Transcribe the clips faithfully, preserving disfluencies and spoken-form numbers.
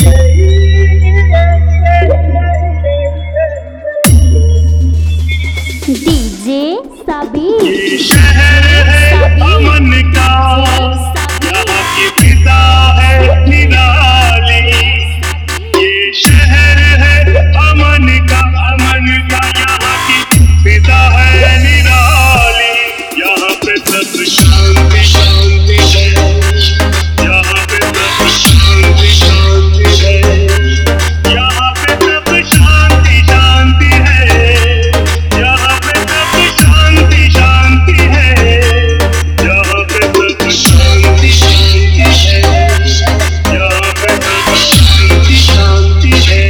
DJ Sabir. ये शहर है अमन का, यहाँ की फिजा है निराली। ये शहर है अमन का, अमन का, यहाँ की फिजा है निराली। यहाँ पे सब शांति शांति है, यहाँ पे सब शांति शांति है, यहाँ पे सब शांति शांति है, यहाँ पे सब शांति शांति है, यहाँ पे सब शांति शांति है, यहाँ पे सब शांति शांति है।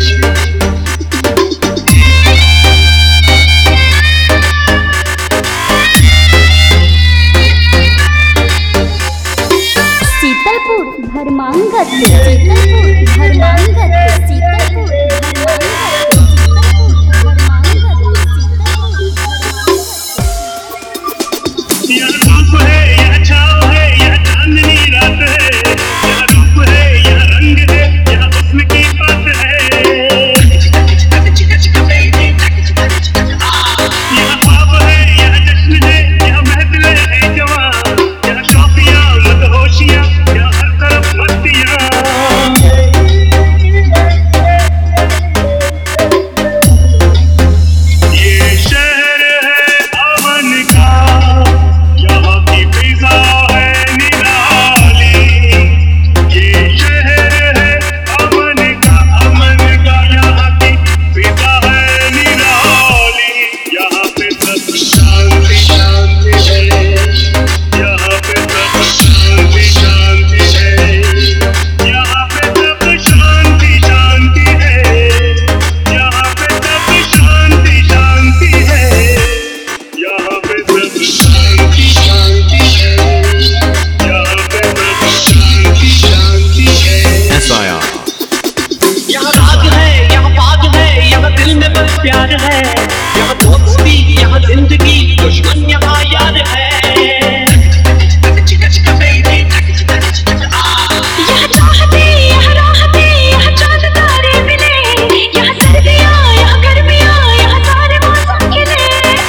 शीतलपुर धर्मांगत, शीतलपुर धर्मांगत, शीतलपुर धर्मांगत, शीतलपुर धर्मांगत, शीतलपुर। यह धूप है, यह छाँव है, यह चांदनी रात है, यह रूप है, यह रंग है, यह हुस्न की बात है। यह ख्वाब है, यह जश्न है, यह महफिलें हैं जवां, यह शौकियां मदहोशियां, यह हर तरफ मस्तियां। ये शहर है अमन का, यहाँ की फिजा है निराली। ये शहर है अमन का, अमन का, यहाँ की फिजा है निराली। यहाँ पे सब शांति शांति है, यहाँ पे सब शांति शांति है, यहाँ पे सब शांति शांति है, यहाँ पे सब शांति शांति है, यहाँ पे सब शांति शांति है, यहाँ पे सब शांति शांति है। S I R यहाँ राग है, यहाँ बाग है, यहाँ दिल में बस प्यार है, यहाँ दोस्ती, यहाँ जिंदगी, दुश्मन यहाँ याद है। यहाँ चाहते, यहाँ राहते, यहाँ चांद तारे मिले, यहाँ सर्दियाँ, यहाँ गर्मियाँ, यहाँ सारे मौसम खिले।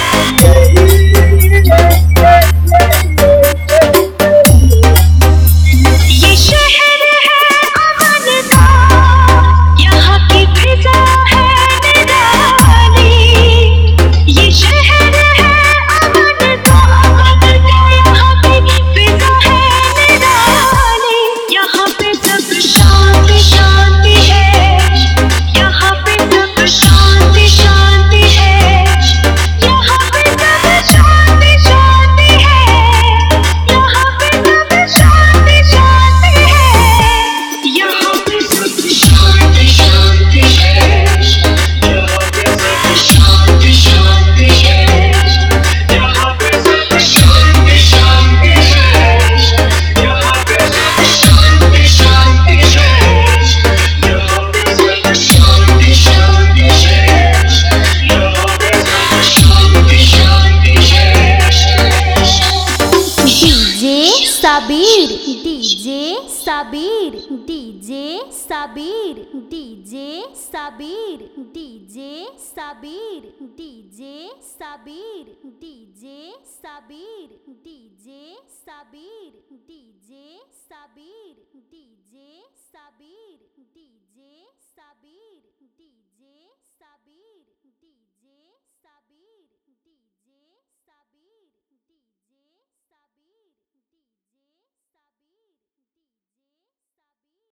ये शहर है अमन का, यहाँ की फिजा है निराली। ये शहर है अमन का, अमन का, यहाँ की फिजा है निराली। यहाँ पे सब शांति शांति है, यहाँ पे सब शांति शांति है, यहाँ पे सब शांति शांति है, यहाँ पे सब शांति शांति है, यहाँ पे सब शांति शांति है, यहाँ पे सब शांति शांति है, यहाँ पे सब शांति शांति है, यहाँ पे सब शांति शांति है, यहाँ पे सब शांति शांति है, यहाँ पे सब शांति शांति है। DJ Sabir, DJ Sabir, DJ Sabir, DJ Sabir, DJ Sabir, DJ Sabir, DJ Sabir, DJ Sabir, DJ Sabir.